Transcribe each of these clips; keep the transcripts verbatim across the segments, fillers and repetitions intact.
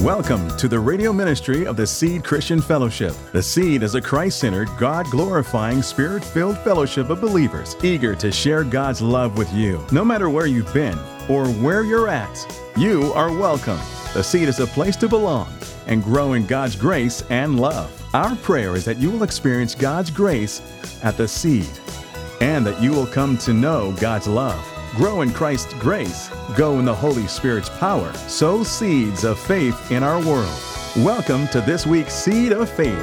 Welcome to the radio ministry of the Seed Christian Fellowship. The Seed is a Christ-centered, God-glorifying, Spirit-filled fellowship of believers eager to share God's love with you. No matter where you've been or where you're at, you are welcome. The Seed is a place to belong and grow in God's grace and love. Our prayer is that you will experience God's grace at the Seed and that you will come to know God's love. Grow in Christ's grace, go in the Holy Spirit's power, sow seeds of faith in our world. Welcome to this week's Seed of Faith.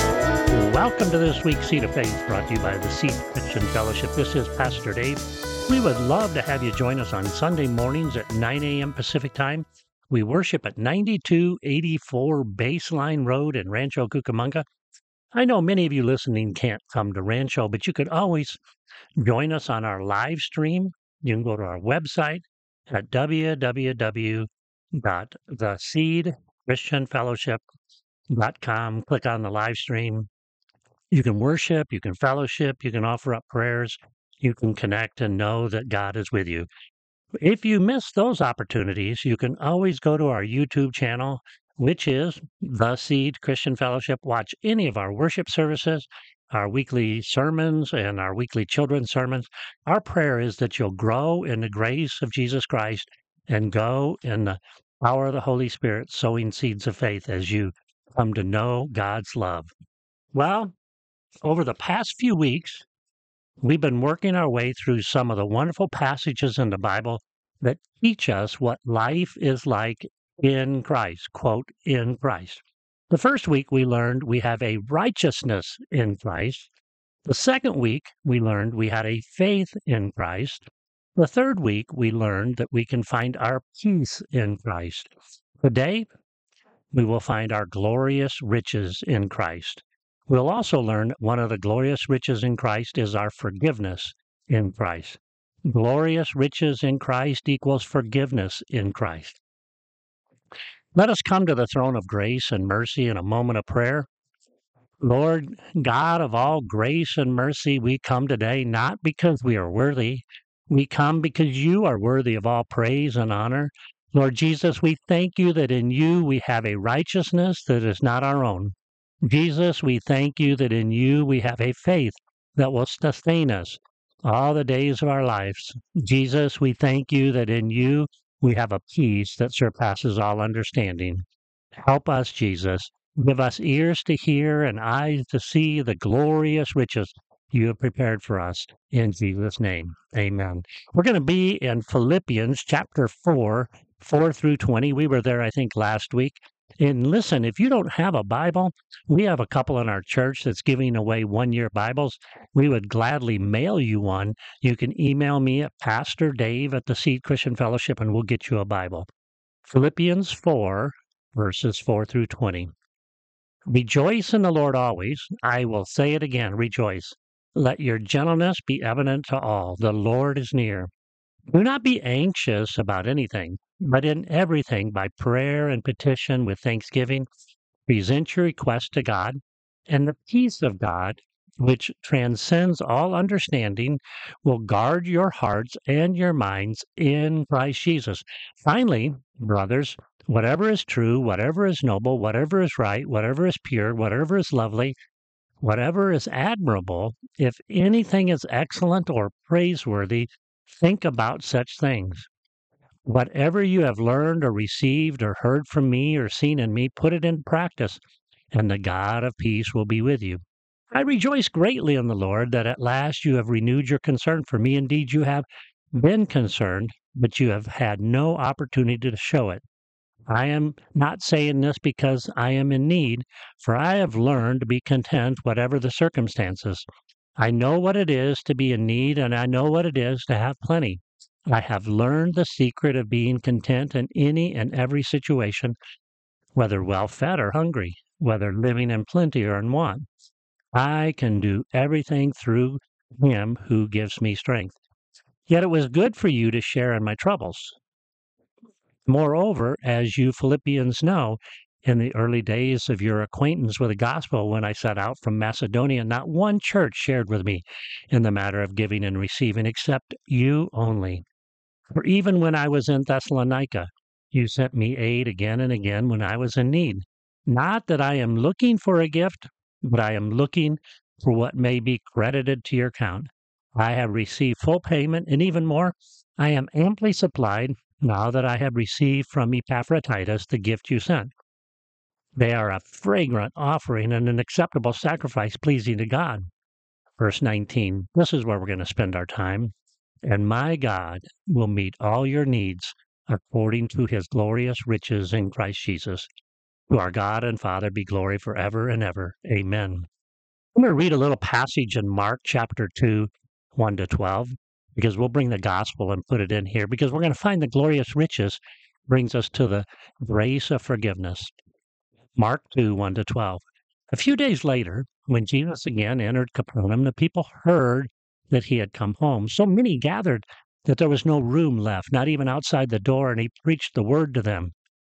Welcome to this week's Seed of Faith, brought to you by the Seed Christian Fellowship. This is Pastor Dave. We would love to have you join us on Sunday mornings at nine a.m. Pacific Time. We worship at ninety-two eighty-four Baseline Road in Rancho Cucamonga. I know many of you listening can't come to Rancho, but you could always join us on our live stream. You can go to our website at w w w dot the seed christian fellowship dot com. Click on the live stream. You can worship, you can fellowship, you can offer up prayers, you can connect and know that God is with you. If you miss those opportunities, you can always go to our YouTube channel, which is The Seed Christian Fellowship. Watch any of our worship services, our weekly sermons, and our weekly children's sermons. Our prayer is that you'll grow in the grace of Jesus Christ and go in the power of the Holy Spirit, sowing seeds of faith as you come to know God's love. Well, over the past few weeks, we've been working our way through some of the wonderful passages in the Bible that teach us what life is like in Christ, quote, in Christ. The first week we learned we have a righteousness in Christ. The second week we learned we had a faith in Christ. The third week we learned that we can find our peace in Christ. Today we will find our glorious riches in Christ. We'll also learn one of the glorious riches in Christ is our forgiveness in Christ. Glorious riches in Christ equals forgiveness in Christ. Let us come to the throne of grace and mercy in a moment of prayer. Lord, God of all grace and mercy, we come today not because we are worthy. We come because you are worthy of all praise and honor. Lord Jesus, we thank you that in you we have a righteousness that is not our own. Jesus, we thank you that in you we have a faith that will sustain us all the days of our lives. Jesus, we thank you that in you we have a peace that surpasses all understanding. Help us, Jesus. Give us ears to hear and eyes to see the glorious riches you have prepared for us. In Jesus' name, amen. We're going to be in Philippians chapter four, four through twenty. We were there, I think, last week. And listen, if you don't have a Bible, we have a couple in our church that's giving away one-year Bibles. We would gladly mail you one. You can email me at Pastor Dave at the Seed Christian Fellowship, and we'll get you a Bible. Philippians four, verses four through twenty. Rejoice in the Lord always. I will say it again, rejoice. Let your gentleness be evident to all. The Lord is near. Do not be anxious about anything, but in everything, by prayer and petition with thanksgiving, present your request to God, and the peace of God, which transcends all understanding, will guard your hearts and your minds in Christ Jesus. Finally, brothers, whatever is true, whatever is noble, whatever is right, whatever is pure, whatever is lovely, whatever is admirable, if anything is excellent or praiseworthy, think about such things. Whatever you have learned or received or heard from me or seen in me, put it in practice, and the God of peace will be with you. I rejoice greatly in the Lord that at last you have renewed your concern for me. Indeed, you have been concerned, but you have had no opportunity to show it. I am not saying this because I am in need, for I have learned to be content whatever the circumstances. I know what it is to be in need, and I know what it is to have plenty. I have learned the secret of being content in any and every situation, whether well-fed or hungry, whether living in plenty or in want. I can do everything through him who gives me strength. Yet it was good for you to share in my troubles. Moreover, as you Philippians know, in the early days of your acquaintance with the gospel, when I set out from Macedonia, not one church shared with me in the matter of giving and receiving, except you only. For even when I was in Thessalonica, You sent me aid again and again when I was in need. Not that I am looking for a gift, but I am looking for what may be credited to your account. I have received full payment, and even more, I am amply supplied now that I have received from Epaphroditus the gift you sent. They are a fragrant offering and an acceptable sacrifice pleasing to God. Verse nineteen, this is where we're going to spend our time. And my God will meet all your needs according to his glorious riches in Christ Jesus. To our God and Father be glory forever and ever. Amen. I'm going to read a little passage in Mark chapter two, one to twelve, because we'll bring the gospel and put it in here, because we're going to find the glorious riches brings us to the grace of forgiveness. Mark two, one to twelve. A few days later, when Jesus again entered Capernaum, the people heard that he had come home. So many gathered that there was no room left, not even outside the door, and he preached the word to them.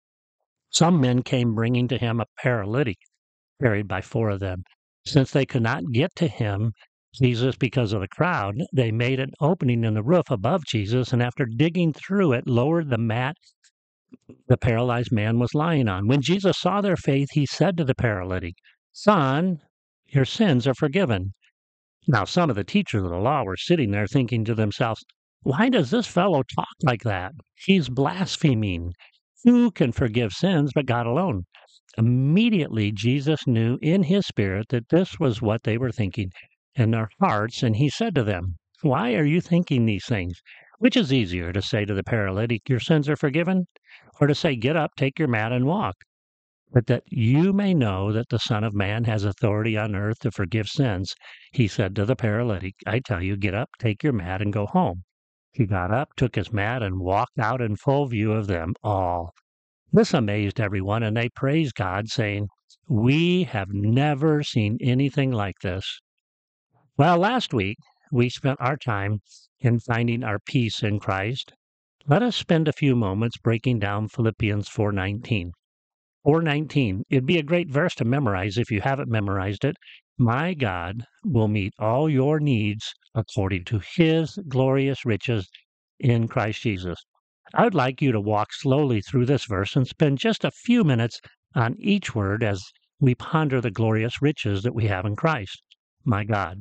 Some men came bringing to him a paralytic, carried by four of them. Since they could not get to him, Jesus, because of the crowd, they made an opening in the roof above Jesus, and after digging through it, lowered the mat the paralyzed man was lying on. When Jesus saw their faith, he said to the paralytic, Son, your sins are forgiven. Now some of the teachers of the law were sitting there thinking to themselves, why does this fellow talk like that? He's blaspheming. Who can forgive sins but God alone? Immediately Jesus knew in his spirit that this was what they were thinking in their hearts, and he said to them, why are you thinking these things? Which is easier, to say to the paralytic, your sins are forgiven, or to say, get up, take your mat, and walk? But that you may know that the Son of Man has authority on earth to forgive sins, he said to the paralytic, I tell you, get up, take your mat, and go home. He got up, took his mat, and walked out in full view of them all. This amazed everyone, and they praised God, saying, we have never seen anything like this. Well, last week, we spent our time in finding our peace in Christ. Let us spend a few moments breaking down Philippians four nineteen. four nineteen, it'd be a great verse to memorize if you haven't memorized it. My God will meet all your needs according to his glorious riches in Christ Jesus. I would like you to walk slowly through this verse and spend just a few minutes on each word as we ponder the glorious riches that we have in Christ. My God.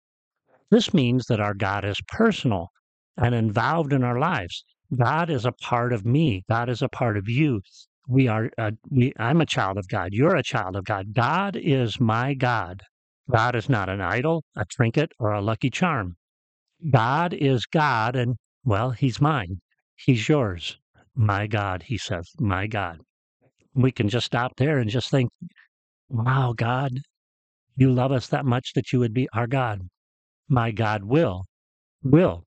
This means that our God is personal and involved in our lives. God is a part of me. God is a part of you. We are. Uh, we. I'm a child of God. You're a child of God. God is my God. God is not an idol, a trinket, or a lucky charm. God is God, and, well, he's mine. He's yours. My God, he says, my God. We can just stop there and just think, wow, God, you love us that much that you would be our God. My God will. Will.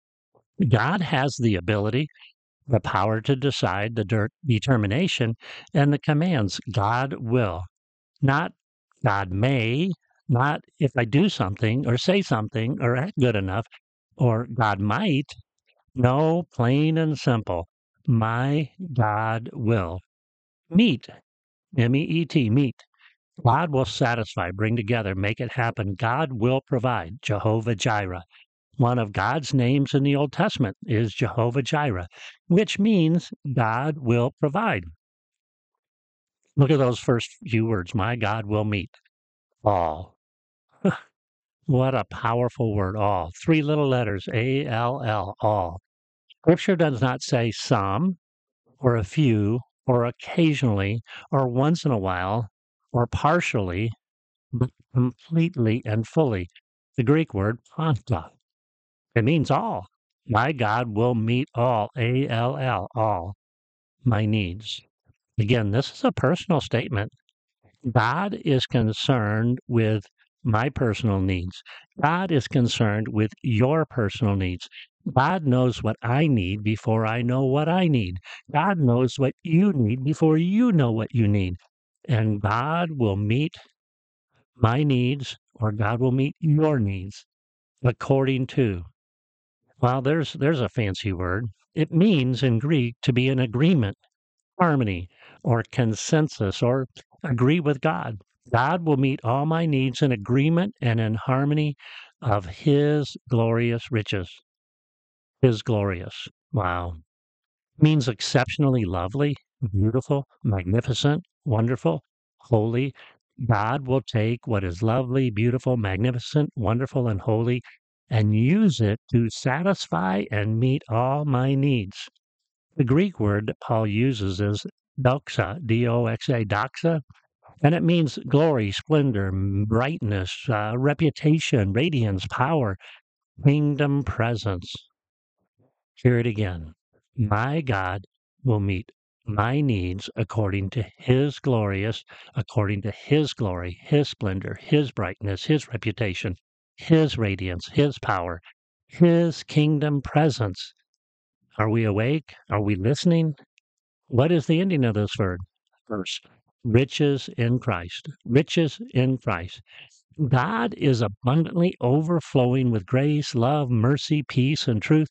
God has the ability, the power to decide, the de- determination, and the commands. God will. Not God may, not if I do something or say something or act good enough, or God might. No, plain and simple. My God will. Meet. M E E T, meet. God will satisfy, bring together, make it happen. God will provide. Jehovah Jireh. One of God's names in the Old Testament is Jehovah Jireh, which means God will provide. Look at those first few words. My God will meet all. What a powerful word, all. Three little letters, A L L, all. Scripture does not say some, or a few, or occasionally, or once in a while, or partially, but completely and fully. The Greek word, panta. It means all. My God will meet all, A L L, all my needs. Again, this is a personal statement. God is concerned with my personal needs. God is concerned with your personal needs. God knows what I need before I know what I need. God knows what you need before you know what you need. And God will meet my needs, or God will meet your needs according to. Well, there's there's a fancy word. It means in Greek to be in agreement, harmony, or consensus, or agree with God. God will meet all my needs in agreement and in harmony of his glorious riches. His glorious. Wow. means exceptionally lovely, beautiful, magnificent, wonderful, holy. God will take what is lovely, beautiful, magnificent, wonderful, and holy and use it to satisfy and meet all my needs. The Greek word that Paul uses is doxa, D O X A, doxa, and it means glory, splendor, brightness, uh, reputation, radiance, power, kingdom presence. Hear it again. My God will meet my needs according to his glorious, according to his glory, his splendor, his brightness, his reputation, his radiance, his power, his kingdom presence. Are we awake? Are we listening? What is the ending of this word? Verse. Riches in Christ. Riches in Christ. God is abundantly overflowing with grace, love, mercy, peace, and truth.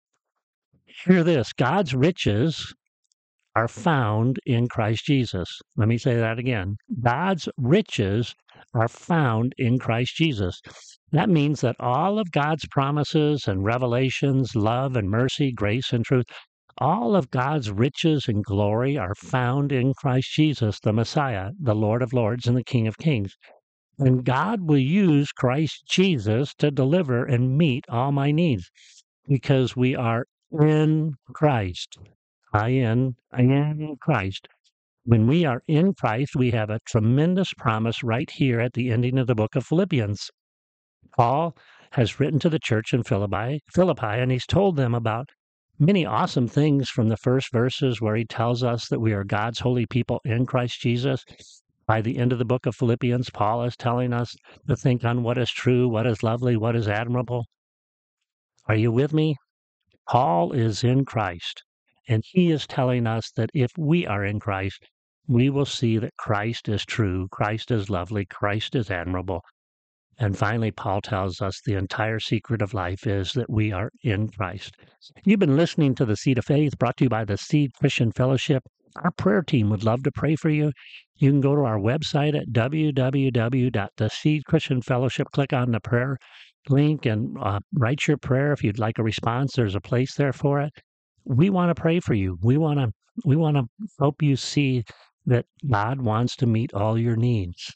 Hear this, God's riches are found in Christ Jesus. Let me say that again. God's riches are found in Christ Jesus. That means that all of God's promises and revelations, love and mercy, grace and truth, all of God's riches and glory are found in Christ Jesus, the Messiah, the Lord of Lords and the King of Kings. And God will use Christ Jesus to deliver and meet all my needs because we are in Christ. I am, I am in Christ. When we are in Christ, we have a tremendous promise right here at the ending of the book of Philippians. Paul has written to the church in Philippi, Philippi, and he's told them about many awesome things from the first verses where he tells us that we are God's holy people in Christ Jesus. By the end of the book of Philippians, Paul is telling us to think on what is true, what is lovely, what is admirable. Are you with me? Paul is in Christ, and he is telling us that if we are in Christ, we will see that Christ is true, Christ is lovely, Christ is admirable. And finally, Paul tells us the entire secret of life is that we are in Christ. You've been listening to The Seed of Faith, brought to you by the Seed Christian Fellowship. Our prayer team would love to pray for you. You can go to our website at w w w dot the seed christian fellowship, click on the prayer link, and uh, write your prayer. If you'd like a response, there's a place there for it. We want to pray for you. We want to we want to help you see that God wants to meet all your needs.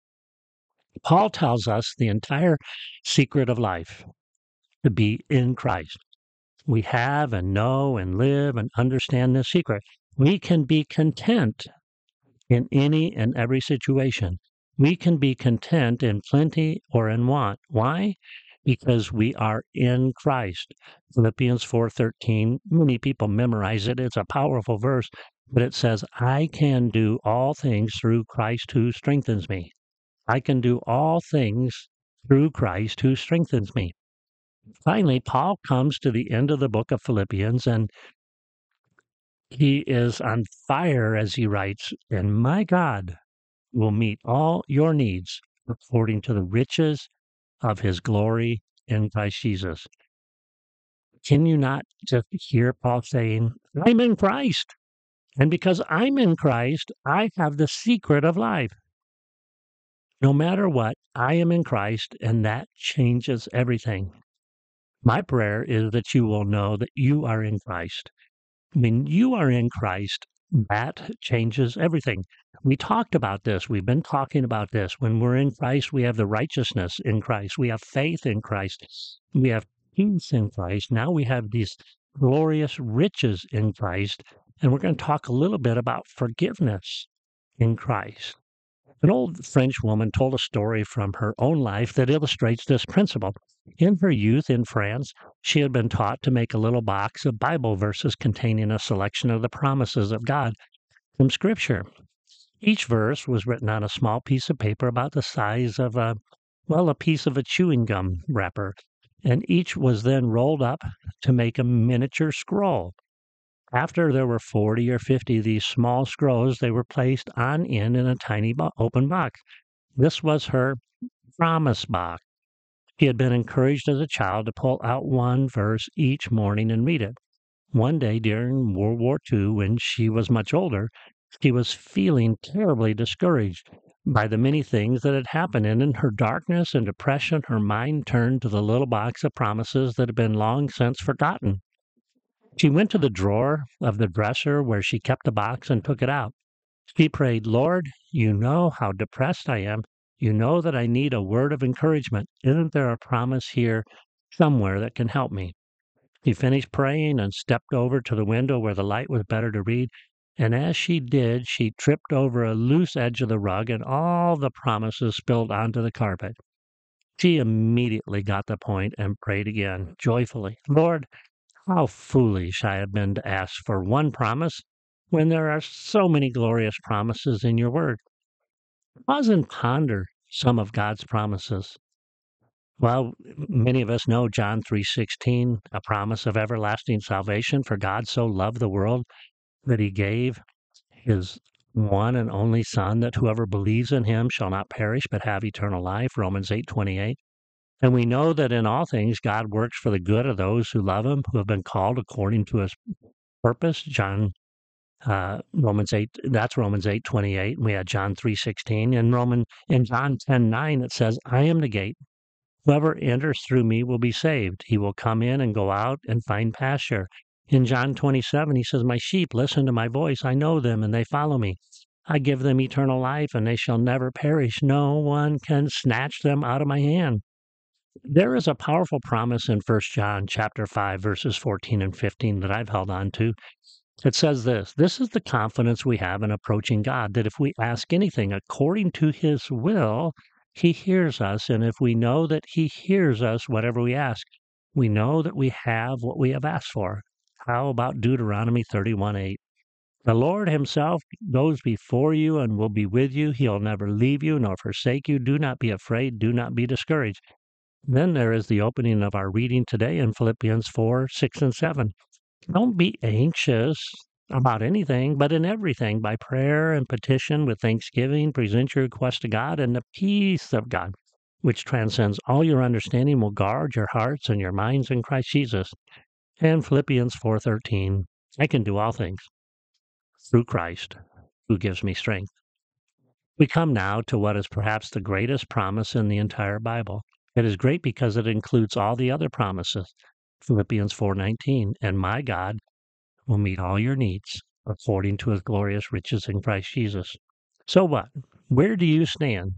Paul tells us the entire secret of life to be in Christ. We have and know and live and understand this secret. We can be content in any and every situation. We can be content in plenty or in want. Why? Because we are in Christ. Philippians four thirteen, many people memorize it. It's a powerful verse, but it says, I can do all things through Christ who strengthens me. I can do all things through Christ who strengthens me. Finally, Paul comes to the end of the book of Philippians, and he is on fire as he writes, and my God will meet all your needs according to the riches of his glory in Christ Jesus. Can you not just hear Paul saying, I'm in Christ, and because I'm in Christ, I have the secret of life. No matter what, I am in Christ, and that changes everything. My prayer is that you will know that you are in Christ. When you are in Christ, that changes everything. We talked about this. We've been talking about this. When we're in Christ, we have the righteousness in Christ. We have faith in Christ. We have peace in Christ. Now we have these glorious riches in Christ. And we're going to talk a little bit about forgiveness in Christ. An old French woman told a story from her own life that illustrates this principle. In her youth in France, she had been taught to make a little box of Bible verses containing a selection of the promises of God from Scripture. Each verse was written on a small piece of paper about the size of a, well, a piece of a chewing gum wrapper, and each was then rolled up to make a miniature scroll. After there were forty or fifty of these small scrolls, they were placed on end in a tiny bo- open box. This was her promise box. She had been encouraged as a child to pull out one verse each morning and read it. One day during World War Two, when she was much older, she was feeling terribly discouraged by the many things that had happened, and in her darkness and depression, her mind turned to the little box of promises that had been long since forgotten. She went to the drawer of the dresser where she kept the box and took it out. She prayed, Lord, you know how depressed I am. You know that I need a word of encouragement. Isn't there a promise here somewhere that can help me? She finished praying and stepped over to the window where the light was better to read. And as she did, she tripped over a loose edge of the rug and all the promises spilled onto the carpet. She immediately got the point and prayed again, joyfully, Lord, how foolish I have been to ask for one promise when there are so many glorious promises in your word. Pause and ponder some of God's promises. Well, many of us know John three sixteen, a promise of everlasting salvation. For God so loved the world that he gave his one and only Son, that whoever believes in him shall not perish but have eternal life. Romans eight twenty-eight. And we know that in all things God works for the good of those who love him, who have been called according to his purpose. John uh, Romans eight, that's Romans eight twenty-eight. We had John three sixteen. And Roman in John ten nine it says, I am the gate. Whoever enters through me will be saved. He will come in and go out and find pasture. In John twenty-seven, he says, my sheep listen to my voice. I know them and they follow me. I give them eternal life and they shall never perish. No one can snatch them out of my hand. There is a powerful promise in First John chapter five, verses fourteen and fifteen that I've held on to. It says this, this is the confidence we have in approaching God, that if we ask anything according to his will, he hears us. And if we know that he hears us, whatever we ask, we know that we have what we have asked for. How about Deuteronomy thirty-one eight? The Lord himself goes before you and will be with you. He'll never leave you nor forsake you. Do not be afraid. Do not be discouraged. Then there is the opening of our reading today in Philippians four, six, and seven. Don't be anxious about anything, but in everything, by prayer and petition with thanksgiving, present your request to God, and the peace of God, which transcends all your understanding, will guard your hearts and your minds in Christ Jesus. And Philippians four thirteen, I can do all things through Christ, who gives me strength. We come now to what is perhaps the greatest promise in the entire Bible. It is great because it includes all the other promises. Philippians four nineteen, and my God will meet all your needs according to his glorious riches in Christ Jesus. So what? Where do you stand?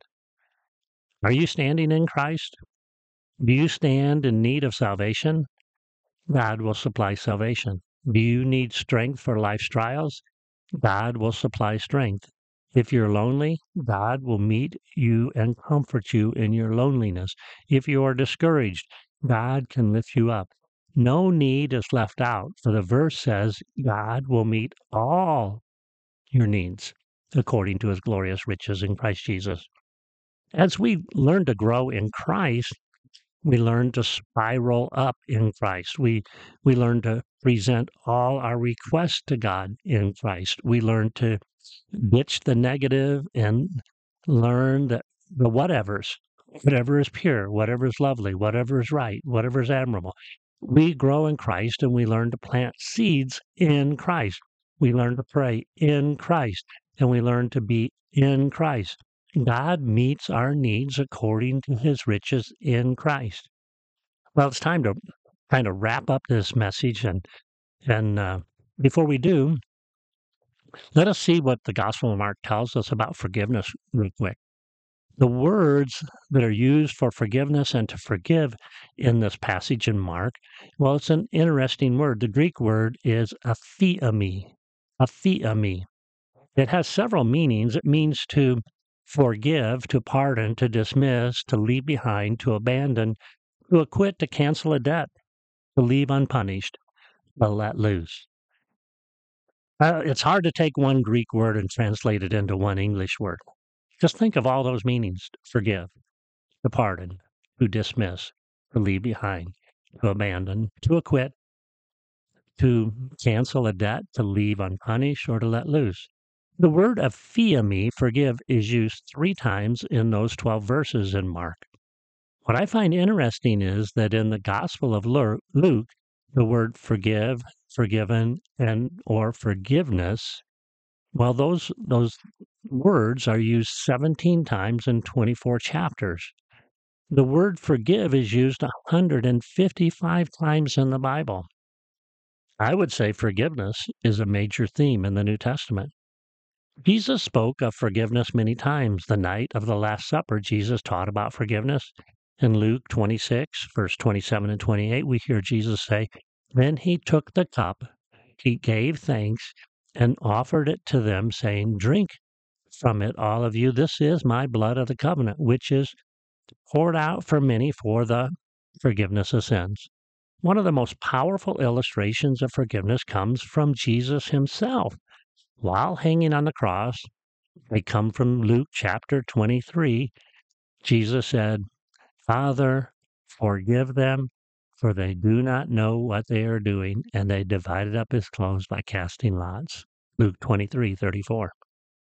Are you standing in Christ? Do you stand in need of salvation? God will supply salvation. Do you need strength for life's trials? God will supply strength. If you're lonely, God will meet you and comfort you in your loneliness. If you are discouraged, God can lift you up. No need is left out, for the verse says God will meet all your needs according to his glorious riches in Christ Jesus. As we learn to grow in Christ, we learn to spiral up in Christ. We we learn to present all our requests to God in Christ. We learn to ditch the negative and learn that the whatevers, whatever is pure, whatever is lovely, whatever is right, whatever is admirable. We grow in Christ and we learn to plant seeds in Christ. We learn to pray in Christ and we learn to be in Christ. God meets our needs according to his riches in Christ. Well, it's time to kind of wrap up this message. And, and uh, before we do, let us see what the Gospel of Mark tells us about forgiveness real quick. The words that are used for forgiveness and to forgive in this passage in Mark, well, it's an interesting word. The Greek word is aphiemi, aphiemi. It has several meanings. It means to forgive, to pardon, to dismiss, to leave behind, to abandon, to acquit, to cancel a debt, to leave unpunished, to let loose. Uh, it's hard to take one Greek word and translate it into one English word. Just think of all those meanings: to forgive, to pardon, to dismiss, to leave behind, to abandon, to acquit, to cancel a debt, to leave unpunished, or to let loose. The word aphiemi, forgive, is used three times in those twelve verses in Mark. What I find interesting is that in the Gospel of Luke, the word forgive, forgiven, and or forgiveness, well, those those words are used seventeen times in twenty-four chapters. The word forgive is used one hundred fifty-five times in the Bible. I would say forgiveness is a major theme in the New Testament. Jesus spoke of forgiveness many times. The night of the Last Supper, Jesus taught about forgiveness. In Luke twenty-six, verse twenty-seven and twenty-eight, we hear Jesus say, "Then he took the cup, he gave thanks, and offered it to them, saying, 'Drink from it, all of you. This is my blood of the covenant, which is poured out for many for the forgiveness of sins.'" One of the most powerful illustrations of forgiveness comes from Jesus himself. While hanging on the cross, they come from Luke chapter twenty-three. Jesus said, "Father, forgive them, for they do not know what they are doing." And they divided up his clothes by casting lots. Luke twenty-three thirty-four.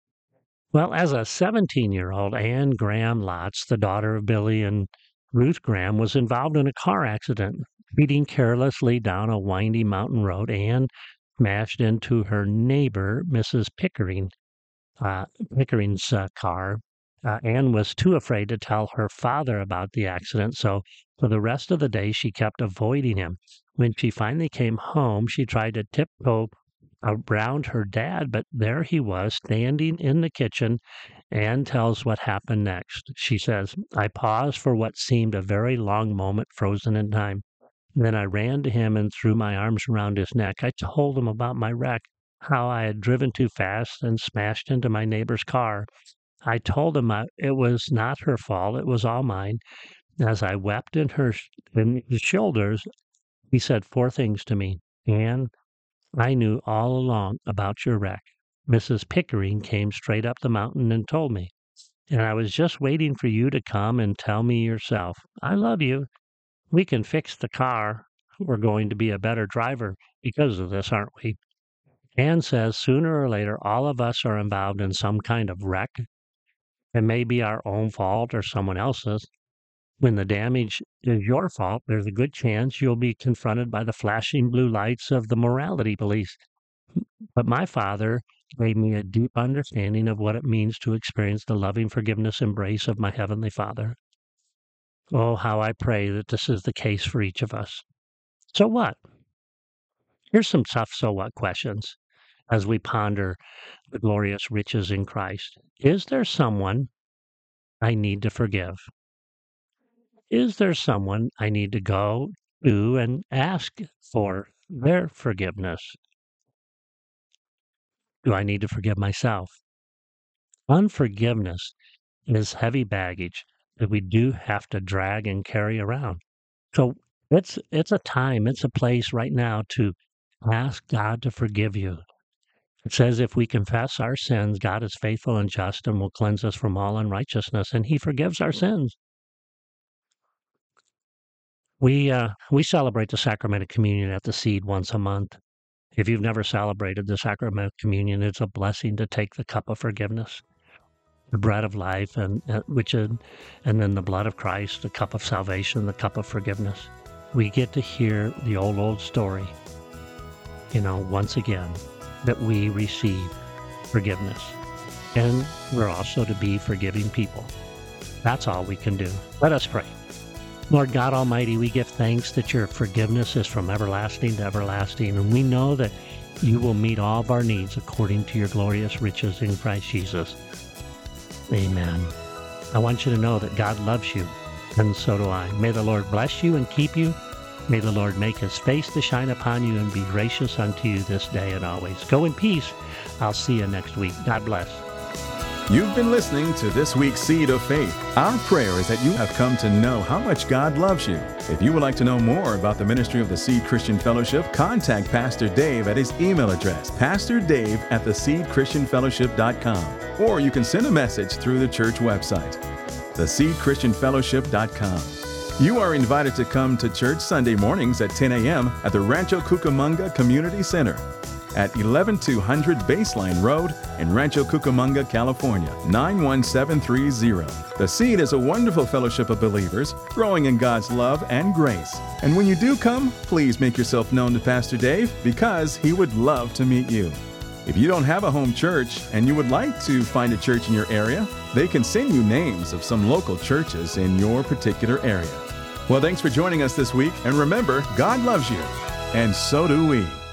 Well, as a seventeen-year-old, Anne Graham Lotz, the daughter of Billy and Ruth Graham, was involved in a car accident. Speeding carelessly down a windy mountain road, Anne smashed into her neighbor, Missus Pickering, uh, Pickering's uh, car. Uh, Anne was too afraid to tell her father about the accident, so for the rest of the day she kept avoiding him. When she finally came home, she tried to tiptoe around her dad, but there he was, standing in the kitchen. Anne tells what happened next. She says, "I paused for what seemed a very long moment, frozen in time. Then I ran to him and threw my arms around his neck. I told him about my wreck, how I had driven too fast and smashed into my neighbor's car. I told him I, it was not her fault, it was all mine." As I wept in her in his shoulders, he said four things to me. "Anne, I knew all along about your wreck. Missus Pickering came straight up the mountain and told me. And I was just waiting for you to come and tell me yourself. I love you. We can fix the car. We're going to be a better driver because of this, aren't we?" Anne says sooner or later, all of us are involved in some kind of wreck. It may be our own fault or someone else's. When the damage is your fault, there's a good chance you'll be confronted by the flashing blue lights of the morality police. But my father gave me a deep understanding of what it means to experience the loving forgiveness embrace of my Heavenly Father. Oh, how I pray that this is the case for each of us. So what? Here's some tough so what questions as we ponder the glorious riches in Christ. Is there someone I need to forgive? Is there someone I need to go to and ask for their forgiveness? Do I need to forgive myself? Unforgiveness is heavy baggage that we do have to drag and carry around. So it's it's a time, it's a place right now to ask God to forgive you. It says if we confess our sins, God is faithful and just and will cleanse us from all unrighteousness, and he forgives our sins. We uh, we celebrate the sacrament of communion at the Seed once a month. If you've never celebrated the sacrament of communion, it's a blessing to take the cup of forgiveness, the bread of life, and uh, which is, and then the blood of Christ, the cup of salvation, the cup of forgiveness. We get to hear the old old story, you know, once again, that we receive forgiveness, and we're also to be forgiving people. That's all we can do. Let us pray. Lord God Almighty, we give thanks that your forgiveness is from everlasting to everlasting, and we know that you will meet all of our needs according to your glorious riches in Christ Jesus. Amen. I want you to know that God loves you, and so do I. May the Lord bless you and keep you. May the Lord make his face to shine upon you and be gracious unto you this day and always. Go in peace. I'll see you next week. God bless. You've been listening to this week's Seed of Faith. Our prayer is that you have come to know how much God loves you. If you would like to know more about the ministry of the Seed Christian Fellowship, contact Pastor Dave at his email address, pastor dave at the seed christian fellowship dot com. Or you can send a message through the church website, the seed christian fellowship dot com. You are invited to come to church Sunday mornings at ten a.m. at the Rancho Cucamonga Community Center at eleven two hundred Baseline Road in Rancho Cucamonga, California, nine one seven three zero. The Seed is a wonderful fellowship of believers growing in God's love and grace. And when you do come, please make yourself known to Pastor Dave because he would love to meet you. If you don't have a home church and you would like to find a church in your area, they can send you names of some local churches in your particular area. Well, thanks for joining us this week, and remember, God loves you, and so do we.